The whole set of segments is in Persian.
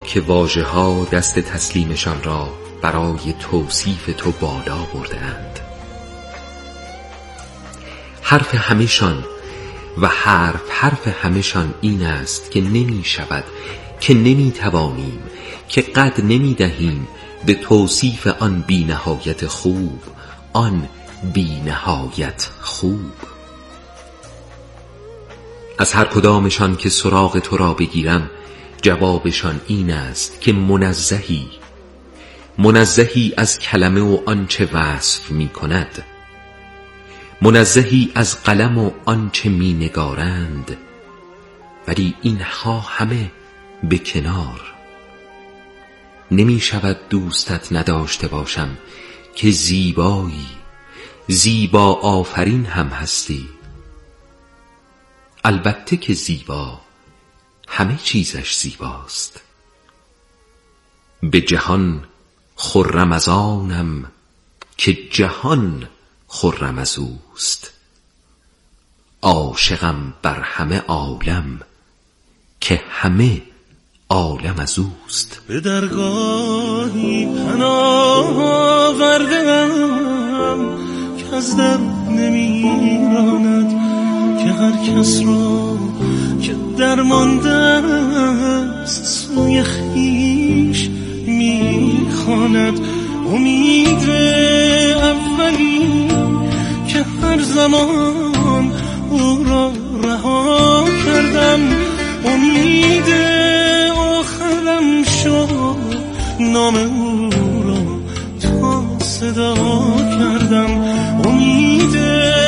که واژه ها دست تسلیمشان را برای توصیف تو بالا بردند. حرف همشان و حرف همشان این است که نمی شود، که نمی توانیم، که قد نمی دهیم به توصیف آن بی نهایت خوب، آن بی نهایت خوب. از هر کدامشان که سراغ تو را بگیرم جوابشان این است که منزهی از کلمه و آنچه وصف می کند، منزهی از قلم و آنچه می نگارند، ولی اینها همه به کنار. نمی شود دوستت نداشته باشم که زیبایی، زیبا آفرین هم هستی. البته که زیبا، همه چیزش زیباست. به جهان خرم از آنم که جهان خرم از اوست. عاشقم بر همه عالم که همه عالم از اوست. به درگاهی پناه آوردم که از در نمیراند، که هر کس را که درمانده است سوی خویش میخواند. امید اولی که هر زمان او را رها کردم، امید آخرم شد نام او را تا صدا کردم. امید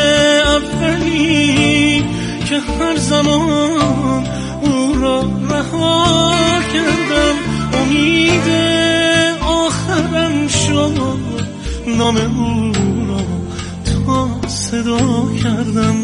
اولی که هر زمان او را رها کردم، امید آخرم شد نام او را تا صدا کردم.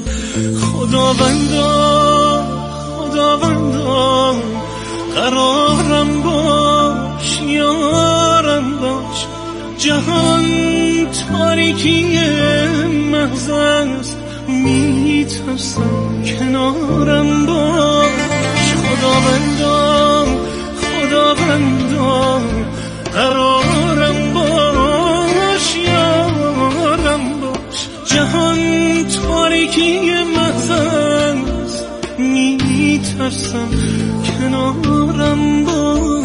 خداوندا قرارم باش، یارم باش. جهان تاریکی محض است، میترسم کنارم باش. خداوندا قرارم باش، یارم باش. جهان تاریکی محض است، میترسم کنارم باش.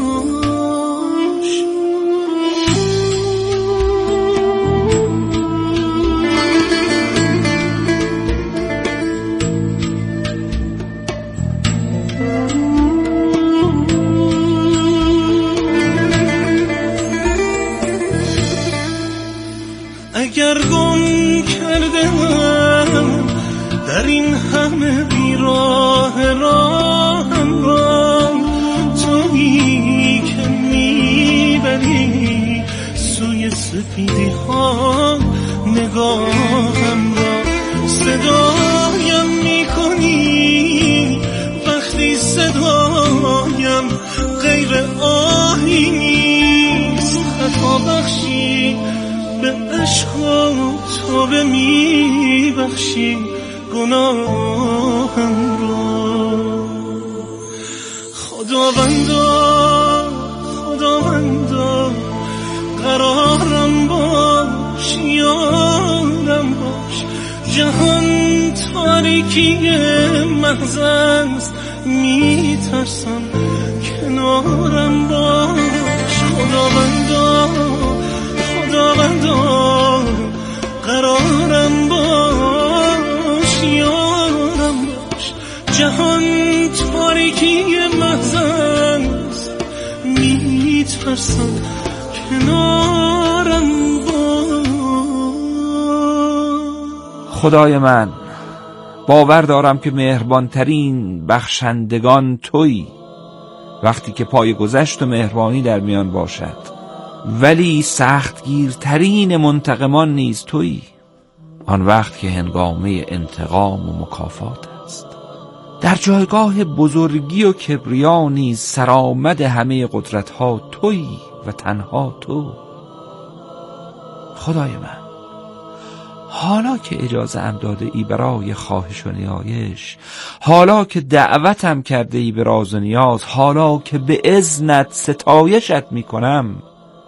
اگر گم کردم در این همه بیراه راهم را، تویی که میبری سوی سپیدی ها نگاهم را. صدایم میکنی وقتی صدایم غیر آهی نیست. خطا بخشی به عشق و توبه میبخشی گناهم را. خداوندا قرارم باش، یارم باش. جهان تاریکی محض است، میترسم کنارم باش. خداوندا قرارم باش، یارم باش. جهان تاریکی محض است، میترسم کنارم باش. خدای من، باور دارم که مهربانترین بخشندگان تویی وقتی که پای گذشت و مهربانی در میان باشد، ولی سختگیرترین منتقمان نیز تویی آن وقت که هنگامه انتقام و مکافات است. در جایگاه بزرگی و کبریا نیز سرآمد همه قدرت‌ها تویی و تنها تو. خدای من، حالا که اجازه ام داده ای برای خواهش و نیایش، حالا که دعوتم کرده ای به راز و نیاز، حالا که به اذنت ستایشت می کنم،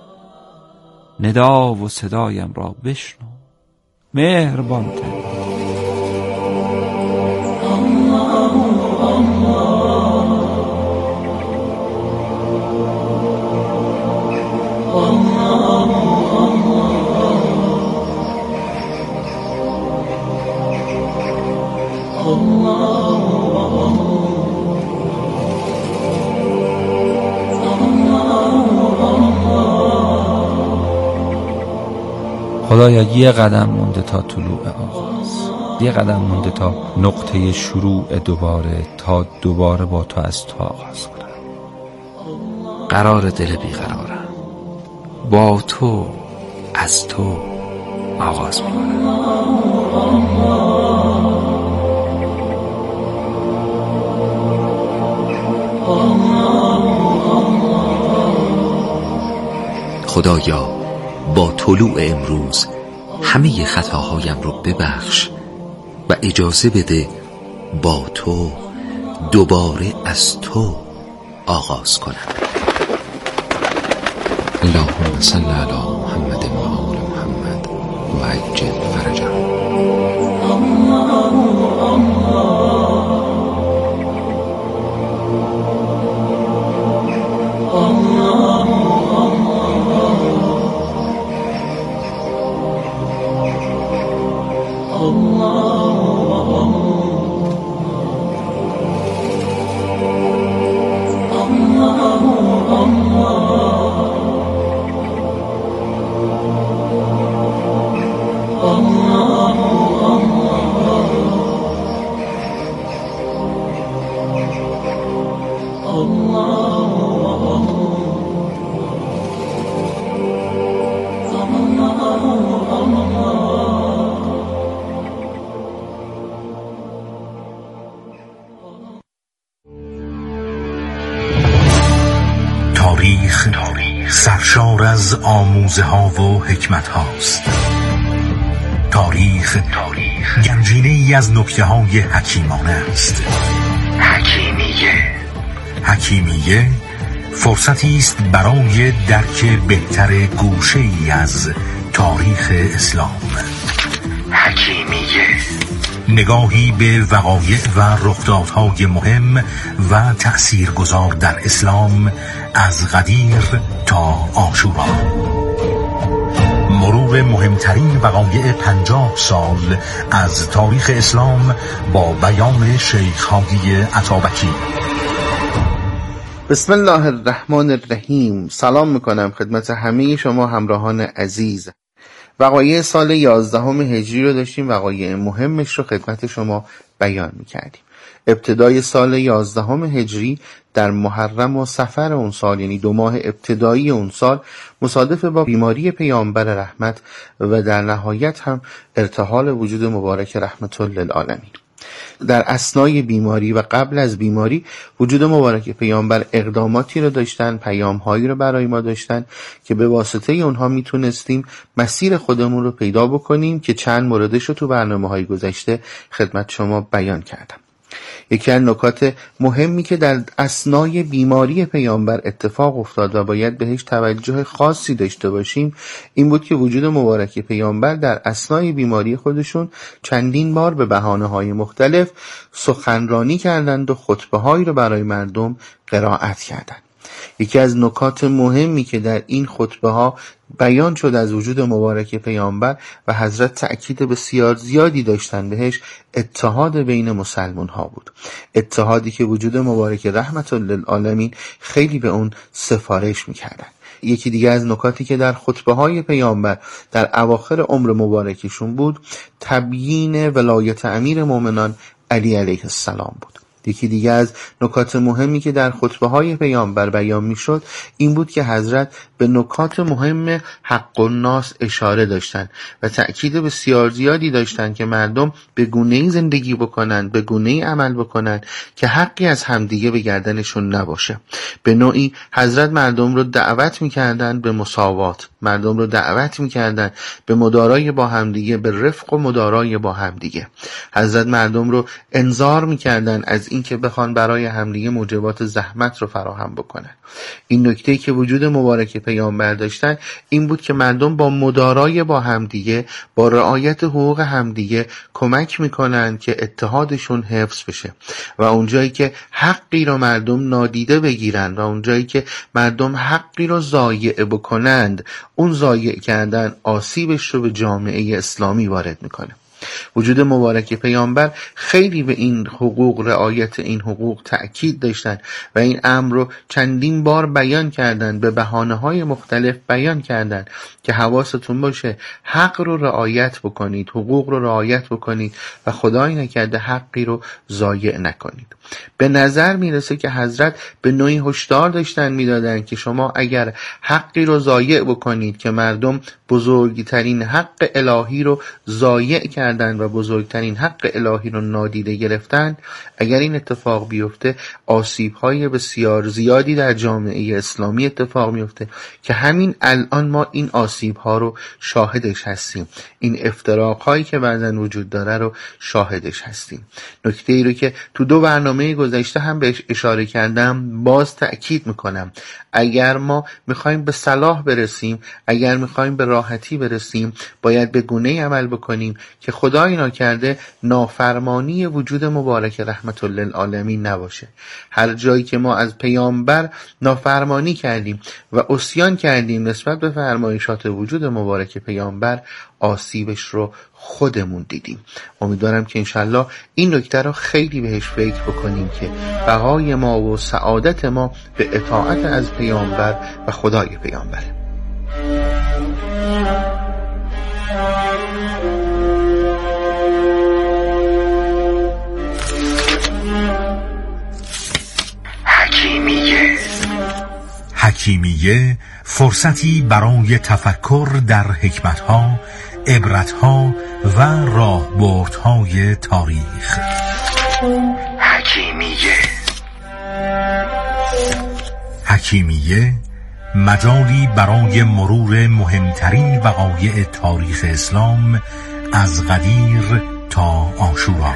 ندا و صدایم را بشنو مهربان تر. خدایا یه قدم مونده تا طلوع آغاز، یه قدم مونده تا نقطه شروع دوباره، تا دوباره با تو از تو آغاز کنم. قرار دل بیقرارم، با تو از تو آغاز میکنم. خدایا با طلوع امروز همه خطاهایم رو ببخش و اجازه بده با تو دوباره از تو آغاز کنم. اللهم صل علی محمد و آل محمد و عجل فرجهم. تاریخ سرشار از آموزه ها و حکمت هاست. تاریخ گنجینه ای از نکته های حکیمانه است. حکیمیه فرصتی است برای درک بهتر گوشه ای از تاریخ اسلام. نگاهی به وقایع و رخدادهای مهم و تأثیرگذار در اسلام از قدیر تا عاشورا. مرور مهمترین وقایع 50 سال از تاریخ اسلام با بیان شیخ هادی عطابکی. بسم الله الرحمن الرحیم. سلام میکنم خدمت همه شما همراهان عزیز. وقایع سال 11 هجری رو داشتیم، وقایع مهمش رو خدمت شما بیان میکردیم. ابتدای سال 11 هجری در محرم و صفر اون سال، یعنی 2 ماه ابتدایی اون سال، مصادف با بیماری پیامبر رحمت و در نهایت هم ارتحال وجود مبارک رحمت للعالمین. در اثنای بیماری و قبل از بیماری وجود مبارک پیامبر اقداماتی رو داشتن، پیام‌هایی رو برای ما داشتن که به واسطه اونها میتونستیم مسیر خودمون رو پیدا بکنیم که چند موردش رو تو برنامه‌های گذشته خدمت شما بیان کردم. یکی از نکات مهمی که در اثنای بیماری پیامبر اتفاق افتاد و باید بهش توجه خاصی داشته باشیم این بود که وجود مبارک پیامبر در اثنای بیماری خودشون چندین بار به بهانه‌های مختلف سخنرانی کردند و خطبه‌هایی رو برای مردم قرائت کردند. یکی از نکات مهمی که در این خطبه ها بیان شد از وجود مبارک پیامبر و حضرت تأکید بسیار زیادی داشتن بهش، اتحاد بین مسلمان ها بود. اتحادی که وجود مبارک رحمت للعالمین خیلی به اون سفارش میکردن. یکی دیگه از نکاتی که در خطبه های پیامبر در اواخر عمر مبارکشون بود، تبیین ولایت امیر مومنان علی علیه السلام بود. یکی دیگه از نکات مهمی که در خطبه های پیامبر بیان میشد این بود که حضرت به نکات مهم حق الناس اشاره داشتند و تأکید بسیار زیادی داشتند که مردم به گونه‌ای زندگی بکنند، به گونه‌ای عمل بکنند که حقی از همدیگه به گردنشون نباشه. به نوعی حضرت مردم رو دعوت میکردند به مساوات، مردم رو دعوت میکردند به مدارای با همدیگه، به رفق و مدارای با همدیگه. حضرت مردم رو انذار میکردند از اینکه بخوان برای همدیگه موجبات زحمت رو فراهم بکنن. این نکته‌ای که وجود مبارک پیامبر داشتن این بود که مردم با مدارای با همدیگه، با رعایت حقوق همدیگه کمک میکنن که اتحادشون حفظ بشه و اونجایی که حقی رو مردم نادیده بگیرن و اونجایی که مردم حقی رو ضایع بکنند، اون ضایع کردن آسیبش رو به جامعه اسلامی وارد میکنه. وجود مبارک پیامبر خیلی به این حقوق، رعایت این حقوق تأکید داشتن و این امر رو چندین بار بیان کردن، به بهانه‌های مختلف بیان کردن که حواستون باشه حق رو رعایت بکنید، حقوق رو رعایت بکنید و خدای نکرده حقی رو ضایع نکنید. به نظر میرسه که حضرت به نوعی هشدار داشتن میدادن که شما اگر حقی رو ضایع بکنید که مردم بزرگترین حق الهی رو ضایع کردن و بزرگترین حق الهی رو نادیده گرفتن، اگر این اتفاق بیفته آسیب‌های بسیار زیادی در جامعه اسلامی اتفاق میفته که همین الان ما این آسیب‌ها رو شاهدش هستیم، این افتراق‌هایی که بعداً وجود داره رو شاهدش هستیم. نکته‌ای رو که تو 2 برنامه گذشته هم بهش اشاره کردم باز تأکید میکنم، اگر ما میخوایم به صلاح برسیم، اگر میخوایم به راحتی برسیم، باید به گونه‌ای عمل بکنیم که خدای ناکرده نافرمانی وجود مبارک رحمت للعالمین نباشه. هر جایی که ما از پیامبر نافرمانی کردیم و عصیان کردیم نسبت به فرمایشات وجود مبارک پیامبر، آسیبش رو خودمون دیدیم. امیدوارم که انشالله این نکته رو خیلی بهش فکر بکنیم که بقای ما و سعادت ما به اطاعت از پیامبر و خدای پیامبره. حکیمیه فرصتی برای تفکر در حکمتها، عبرتها و راهبردهای تاریخ. حکیمیه مجالی برای مرور مهمترین وقایع تاریخ اسلام از قدیر تا عاشورا.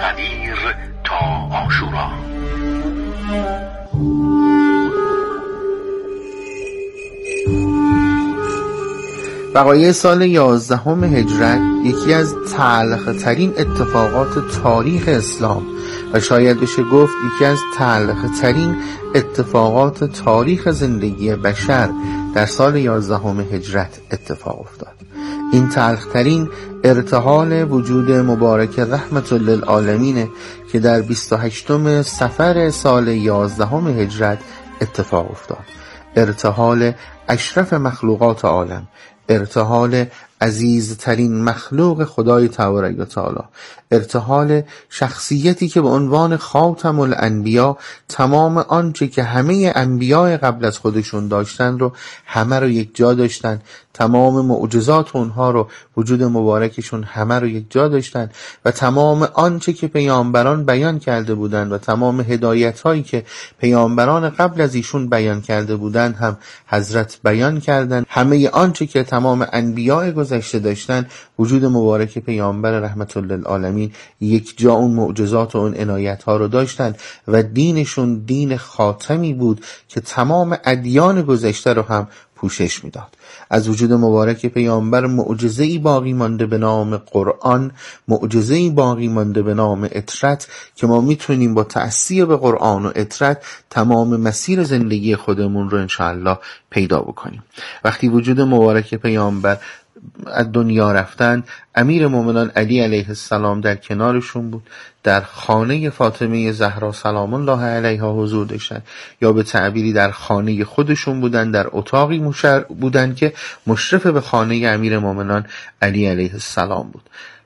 وقایع سال 11 هجرت یکی از تلخ‌ترین اتفاقات تاریخ اسلام و شاید بشه گفت یکی از تلخ‌ترین اتفاقات تاریخ زندگی بشر در سال 11 هجرت اتفاق افتاد. این تلخ‌ترین ارتحال وجود مبارک رحمت للعالمینه که در 28 صفر سال 11 هجرت اتفاق افتاد. ارتحال اشرف مخلوقات عالم، ارتحال عزیزترین مخلوق خدای تبارک و تعالی، ارتحال شخصیتی که به عنوان خاتم الانبیا تمام آنچه که همه انبیاء قبل از خودشون داشتن رو همه رو یک جا داشتن، تمام معجزات اونها رو وجود مبارکشون همه رو یک جا داشتن و تمام آنچه که پیامبران بیان کرده بودند و تمام هدایت هایی که پیامبران قبل از ایشون بیان کرده بودند هم حضرت بیان کردند. همه آنچه که تمام انبیاء گذشته داشتن وجود مبارک پیامبر رحمت للعالمین یک جا اون معجزات و اون عنایت ها رو داشتن و دینشون دین خاتمی بود که تمام ادیان گذشته رو هم پوشش میداد. از وجود مبارک پیامبر معجزه‌ای باقی مانده به نام قرآن، معجزه‌ای باقی مانده به نام اطرت که ما میتونیم با تأثیر به قرآن و اطرت تمام مسیر زندگی خودمون رو انشاءالله پیدا بکنیم. وقتی وجود مبارک پیامبر از دنیا رفتن، امیر مومنان علی علیه السلام در کنارشون بود، در خانه فاطمه زهرا سلام الله علیها حضور داشتن، یا به تعبیری در خانه خودشون بودن، در اتاقی بودن که مشرف به خانه امیر مومنان علی علیه السلام بود.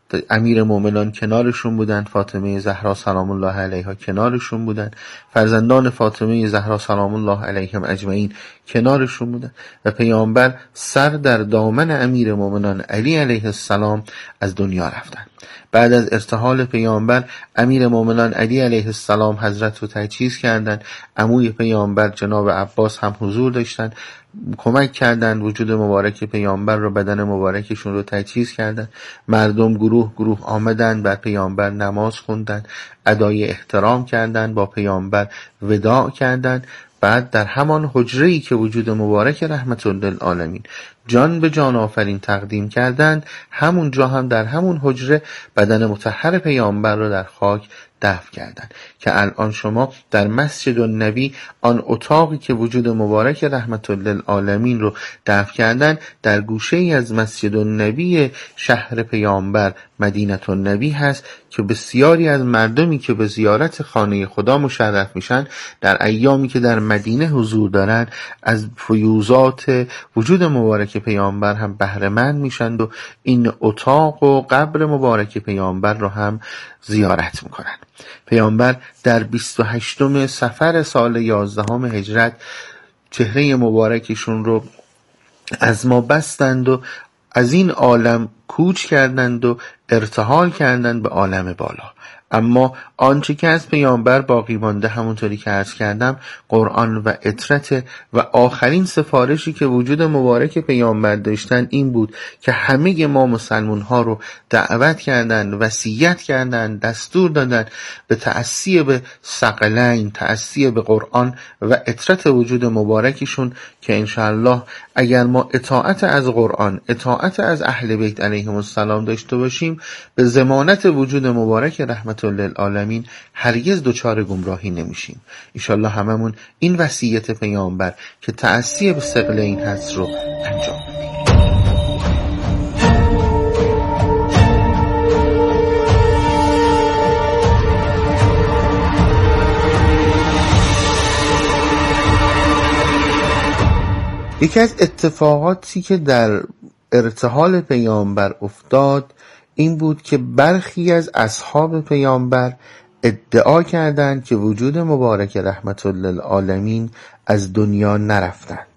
امیر مومنان کنارشون بودن، فاطمه زهرا سلام الله علیها کنارشون بودن، فرزندان فاطمه زهرا سلام الله علیهم اجمعین کنارشون بودن و پیامبر سر در دامن امیر مومنان علی علیه السلام از دنیا رفتن. بعد از ارتحال پیامبر امیر مومنان علی علیه السلام حضرت رو تجهیز کردن. عموی پیامبر جناب عباس هم حضور داشتن، کمک کردند وجود مبارک پیامبر رو، بدن مبارکشون رو تجهیز کردند. مردم گروه آمدند، بر پیامبر نماز خوندند، ادای احترام کردند، با پیامبر وداع کردند. بعد در همان حجره‌ای که وجود مبارک رحمت للعالمین جان به جان آفرین تقدیم کردند، همونجا هم در همون حجره بدن مطهر پیامبر رو در خاک دفن کردند که الان شما در مسجد النبی آن اتاقی که وجود مبارک رحمت للعالمین رو دفن کردن در گوشه ای از مسجد النبی شهر پیامبر مدینه النبی هست که بسیاری از مردمی که به زیارت خانه خدا مشرف میشن در ایامی که در مدینه حضور دارن از فیوزات وجود مبارک پیامبر هم بهره مند میشن و این اتاق و قبر مبارک پیامبر رو هم زیارت میکنن. پیامبر در 28 صفر سال 11 هجرت چهره مبارکشون رو از ما بستند و از این عالم کوچ کردند و ارتحال کردند به عالم بالا. اما آنچه که از پیامبر باقی مانده همونطوری که عرض کردم قرآن و عترت و آخرین سفارشی که وجود مبارک پیامبر داشتن این بود که همه ما مسلمان ها رو دعوت کردند، وصیت کردند، دستور دادند به تأسی به ثقلین، تأسی به قرآن و عترت وجود مبارکشون که انشاءالله اگر ما اطاعت از قرآن، اطاعت از اهل بیت علیهم السلام داشته باشیم به ضمانت وجود مبارک رحمت للعالمین هرگز دچار گمراهی نمیشیم. انشاءالله هممون این وصیت پیامبر که تأسی به ثقلین هست رو انجام بدیم. یکی از اتفاقاتی که در ارتحال پیامبر افتاد این بود که برخی از اصحاب پیامبر ادعا کردند که وجود مبارک رحمت للعالمین از دنیا نرفتند،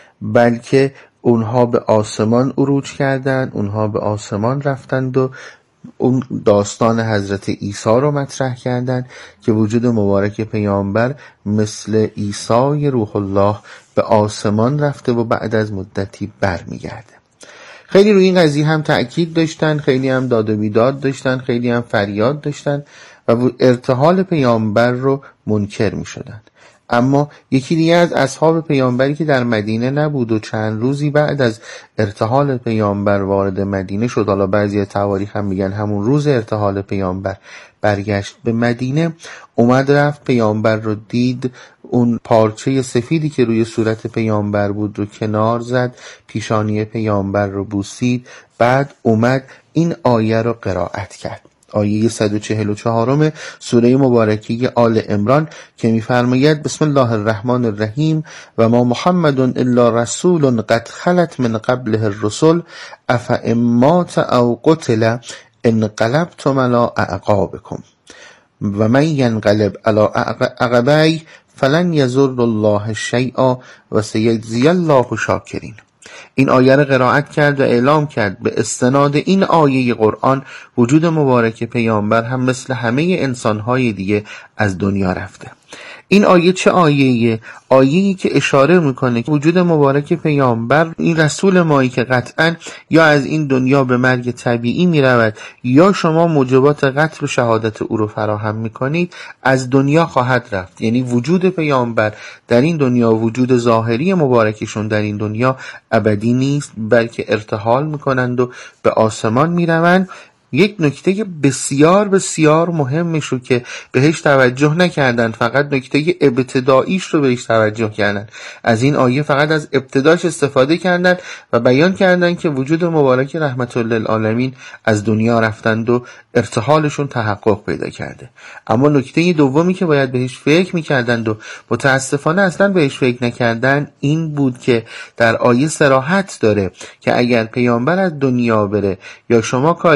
بلکه اونها به آسمان عروج کردند، اونها به آسمان رفتند و اون داستان حضرت عیسی رو مطرح کردند که وجود مبارک پیامبر مثل عیسی روح الله به آسمان رفته و بعد از مدتی برمیگرده. خیلی روی این قضیه هم تأکید داشتن، خیلی هم داد و بیداد داشتن، خیلی هم فریاد داشتن و ارتحال پیامبر رو منکر می شدن. اما یکی دیگه از اصحاب پیامبری که در مدینه نبود و چند روزی بعد از ارتحال پیامبر وارد مدینه شد، حالا بعضی تواریخ هم میگن همون روز ارتحال پیامبر برگشت به مدینه، اومد رفت پیامبر رو دید، اون پارچه سفیدی که روی صورت پیامبر بود رو کنار زد، پیشانی پیامبر رو بوسید، بعد اومد این آیه رو قرائت کرد، آیه 144 سوره مبارکه آل عمران که می‌فرماید بسم الله الرحمن الرحیم و ما محمد الا رسول قد خلت من قبله الرسل افئمات او قتل انقلبتم علی اعقابکم و من ینقلب علی عقبیه فلن یضر الله شیئا و سیجزی الله شاکرین. این آیه را قرائت کرد و اعلام کرد به استناد این آیه قرآن وجود مبارک پیامبر هم مثل همه انسانهای دیگه از دنیا رفته. این آیه چه آیه‌ایه؟ آیه‌ای که اشاره میکنه که وجود مبارک پیامبر این رسول مایی که قطعاً یا از این دنیا به مرگ طبیعی میرود یا شما موجبات قتل و شهادت او رو فراهم میکنید از دنیا خواهد رفت. یعنی وجود پیامبر در این دنیا، وجود ظاهری مبارکشون در این دنیا ابدی نیست، بلکه ارتحال میکنند و به آسمان میروند. یک نکته بسیار بسیار مهمش رو که بهش توجه نکردن، فقط نکته ابتداییش رو بهش توجه کردن، از این آیه فقط از ابتداش استفاده کردن و بیان کردن که وجود مبارک رحمت للعالمین از دنیا رفتند و ارتحالشون تحقق پیدا کرده. اما نکته دومی که باید بهش فکر میکردند و متاسفانه اصلا بهش فکر نکردن این بود که در آیه صراحت داره که اگر پیامبر از دنیا بره یا شما کاری بکنید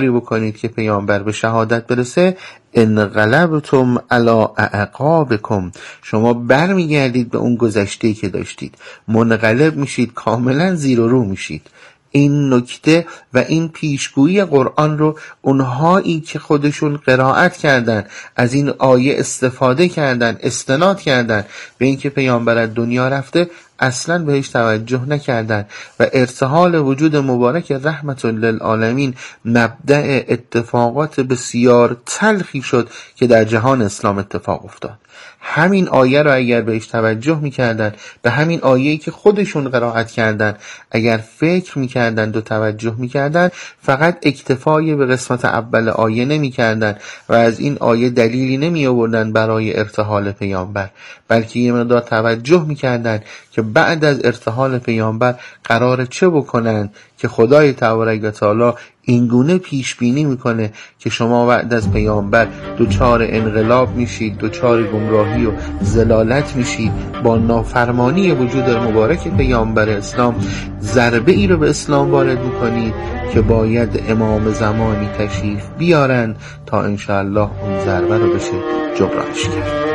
میکنید که پیامبر به شهادت برسه، انقلبتم علی اعقابکم، شما برمیگردید به اون گذشته‌ای که داشتید، منقلب میشید، کاملا زیر و رو میشید. این نکته و این پیشگویی قرآن رو اونهایی که خودشون قرائت کردن، از این آیه استفاده کردن، استناد کردن به اینکه پیامبر از دنیا رفته، اصلا بهش توجه نکردن و ارتحال وجود مبارک رحمت للعالمین مبدأ اتفاقات بسیار تلخی شد که در جهان اسلام اتفاق افتاد. همین آیه رو اگر بهش توجه میکردن، به همین آیه‌ای که خودشون قرائت کردن اگر فکر میکردن و توجه میکردن، فقط اکتفای به قسمت اول آیه نمیکردن و از این آیه دلیلی نمی آوردن برای ارتحال پیامبر، بلکه یه مقدار توجه میکردن که بعد از ارتحال پیامبر قراره چه بکنن که خدای تبارک و تعالی اینگونه پیش بینی میکنه که شما بعد از پیامبر دچار انقلاب میشید، دچار گمراهی و ضلالت میشید، با نافرمانی وجود مبارک پیامبر اسلام ضربه ای رو به اسلام وارد میکنید که باید امام زمانی تشریف بیارن تا انشاءالله اون ضربه رو بشه جبرانش کرد.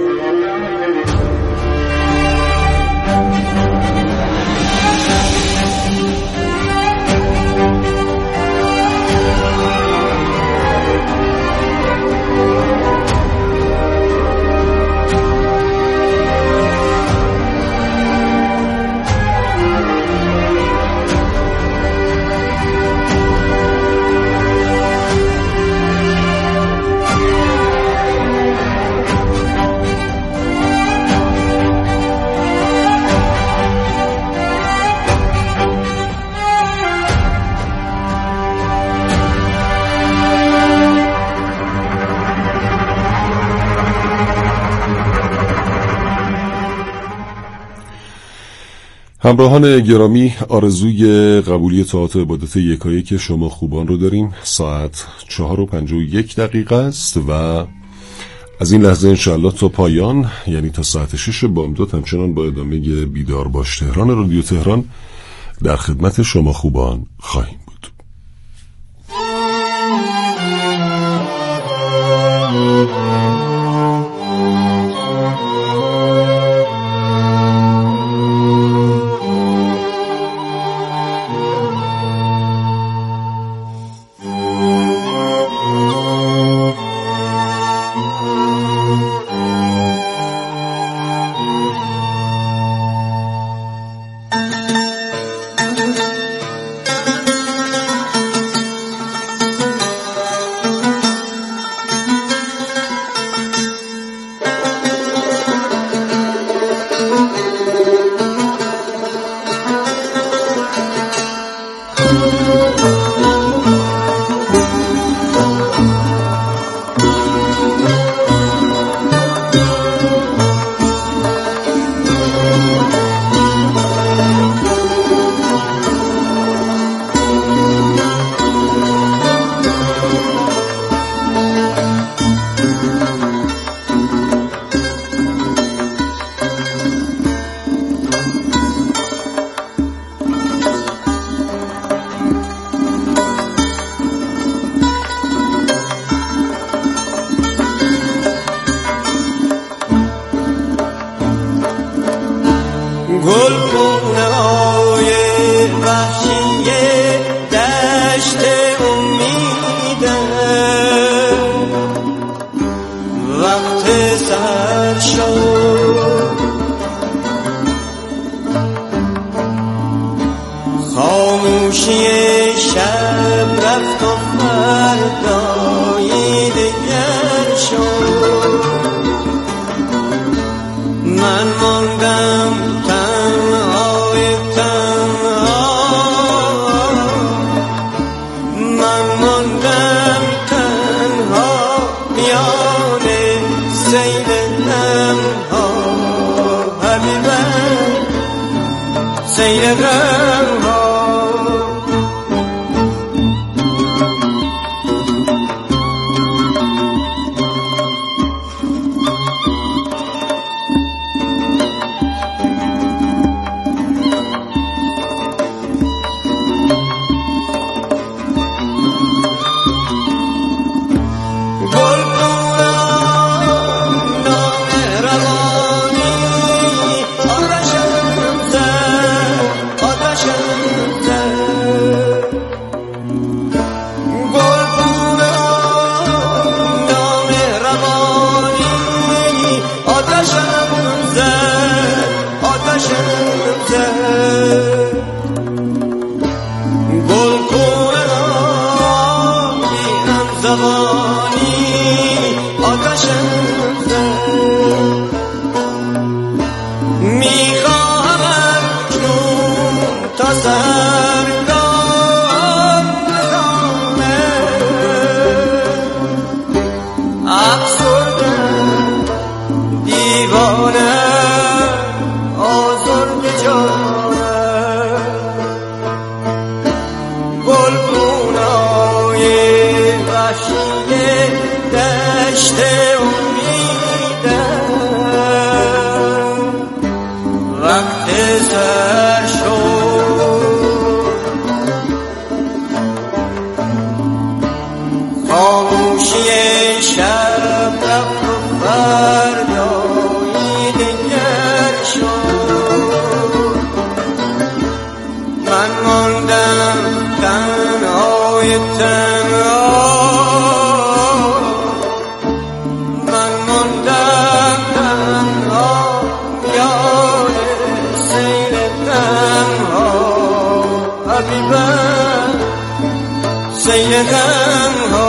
همراهان گرامی، آرزوی قبولی طاعات عبادت یکایک شما خوبان رو داریم. ساعت 4:51 است و از این لحظه انشاءالله تا پایان، یعنی تا ساعت 6 بامداد، همچنان با ادامه بیدار باش تهران رادیو تهران در خدمت شما خوبان خواهیم بود. تا سرگام نامه افسرده دیوانه آزرده جانه گلگونای وحشی دشت امیدم وقت سر شد خاموشی شب رفت و فردایی دگر شد من ماندم تنهای تنها من ماندم تنها یاد سیر تنها حبیبم سیر تنها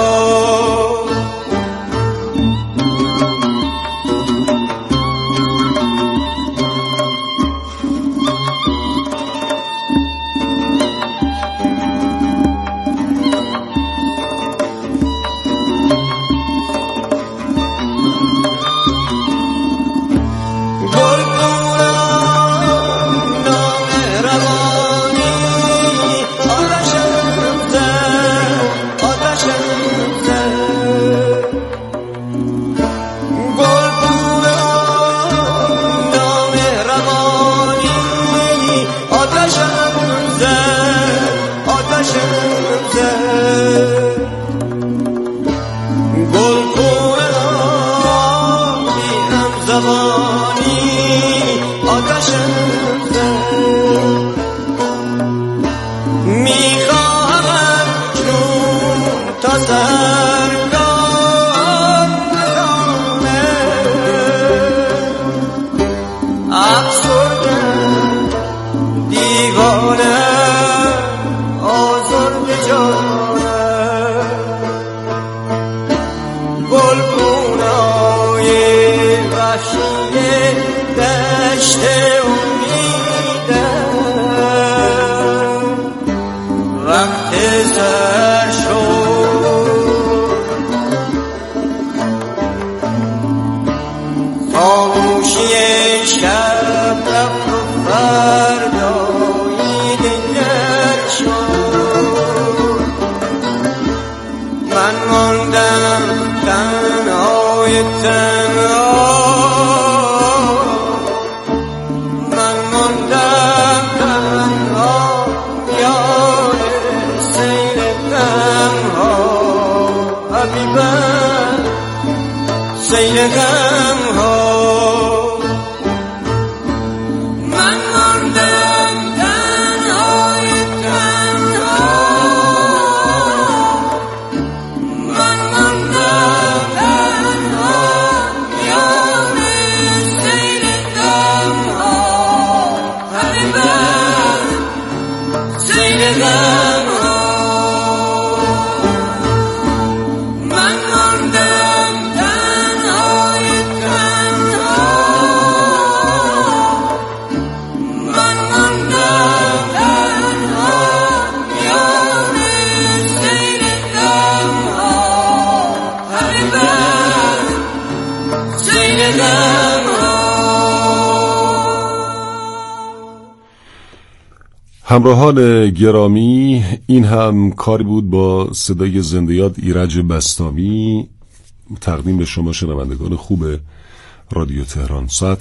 همراهان گرامی، این هم کاری بود با صدای زنده‌یاد ایرج بسطامی تقدیم به شما شنوندگان خوب رادیو تهران. ساعت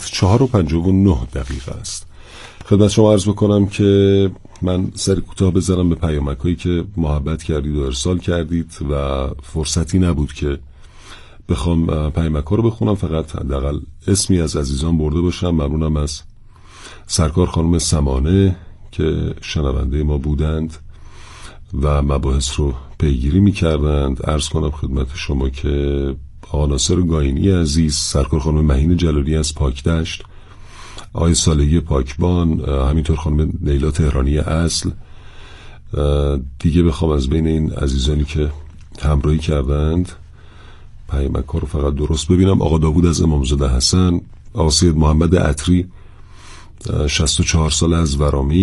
4:59 است. خدمت شما عرض بکنم که من سری کوتاه بذارم به پیامک‌هایی که محبت کردید و ارسال کردید و فرصتی نبود که بخوام پیامک‌ها رو بخونم، فقط حداقل اسمی از عزیزان برده باشم. ممنونم از سرکار خانم سمانه که شنونده ما بودند و مباحث رو پیگیری می‌کردند. عرض کنم خدمت شما که آقا ناصر گاینی عزیز، سرکار خانم مهین جلالی از پاکدشت، آقای صالحی پاکبان، همینطور خانم لیلا تهرانی اصل. دیگه بخوام از بین این عزیزانی که همراهی کردند پیامک‌ها رو فقط درست ببینم. آقا داوود از امامزاده حسن، آقا سید محمد عطری 64 ساله از ورامی،